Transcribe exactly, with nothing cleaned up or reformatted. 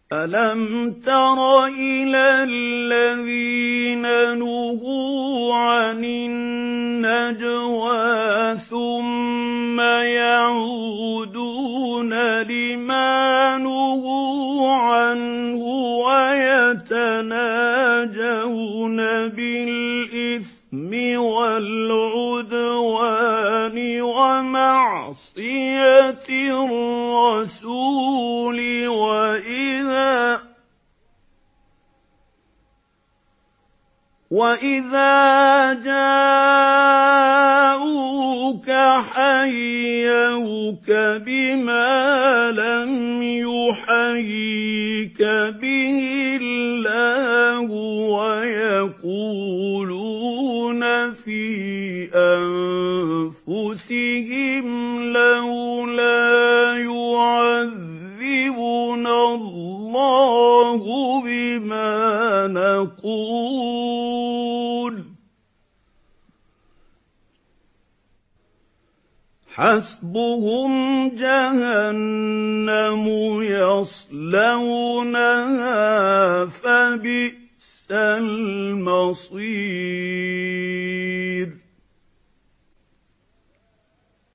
أَلَمْ تَرَ إِلَى الَّذِينَ نُهُوا عَنِ النَّجْوَىٰ ثُمَّ يَعُودُونَ لِمَا نُهُوا عَنْهُ وَيَتَنَاجَوْنَ بِالْإِثْمِ وَالْعُدْوَانِ وَمَعْصِيَتِ الرَّسُولِ وَإِذَا وَإِذَا جَاءُوكَ حَيَّوْكَ بِمَا لَمْ يُحَيِّكَ بِهِ اللَّهُ وَيَقُولُونَ فِي أَنفُسِهِمْ لَوْلَا يُعَذِّبُنَا اللَّهُ بِمَا نَقُولُ حَسْبُهُمْ جَهَنَّمُ يَصْلَوْنَهَا فَبِئْسَ الْمَصِيرُ